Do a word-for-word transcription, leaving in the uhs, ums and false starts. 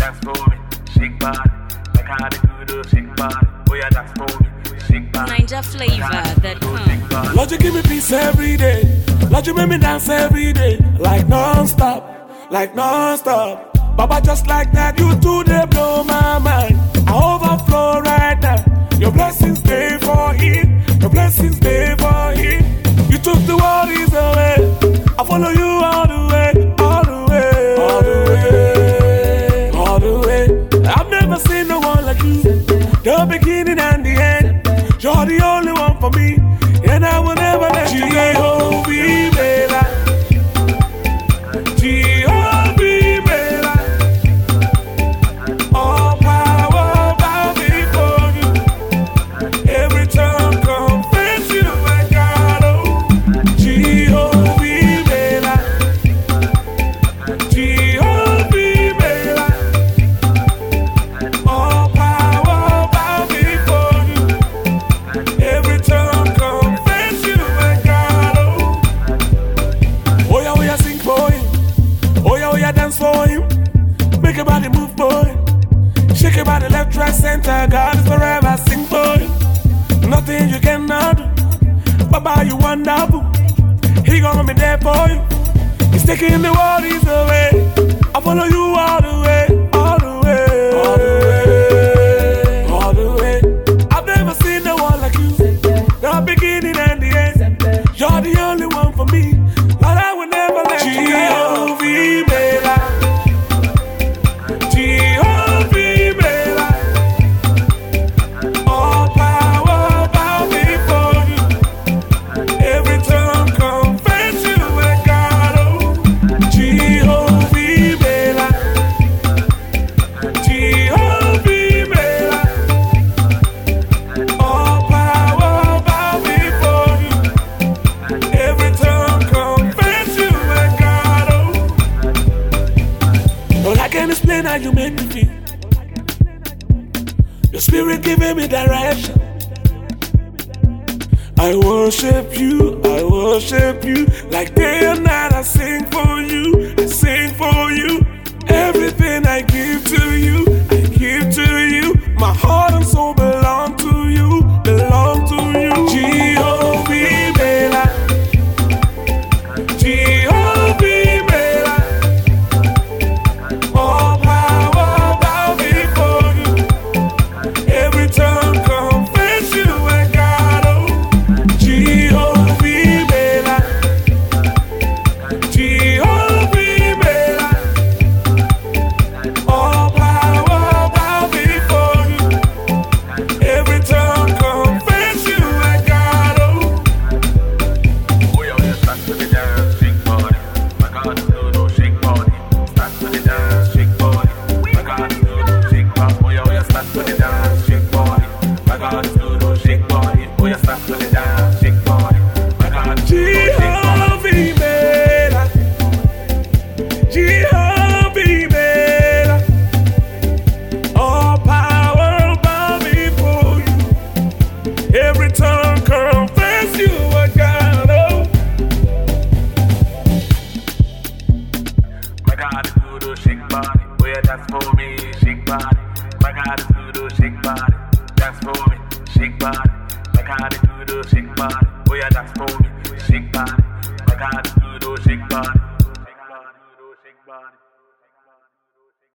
dance for me, shake body. Like how they do the shake body. Oh yeah, dance for me, shake body. Ninja flavor that come. Lord, you give me peace every day. Lord, you make me dance every day. Like non-stop, like non-stop. Baba, just like that, you do they blow my mind. I overflow right now. Your blessings stay for it. Your blessings stay for it. You took the worries away. I follow you all the way, all the way, all the way, all the way. I've never seen no one like you. The beginning and the end. You're the only one for me, and I will never let you go. Right center, God is forever sing for you. Nothing you cannot do. Baba, you wonderful. He gonna be there for you. He's taking the worries away. I follow you all the way, all the way, all the way, all the way. I've never seen no one like you. The beginning and the end. You're the only one for me. Lord, I will never let you go. You make me feel your spirit giving me direction. I worship you, I worship you. Like day and night I sing for you, I sing for you. Everything I give to you, I give to you. My heart and soul belong to you, belong to you. G O V Bella, G O V Bella. Oh, shake body, oh yeah, that's for me.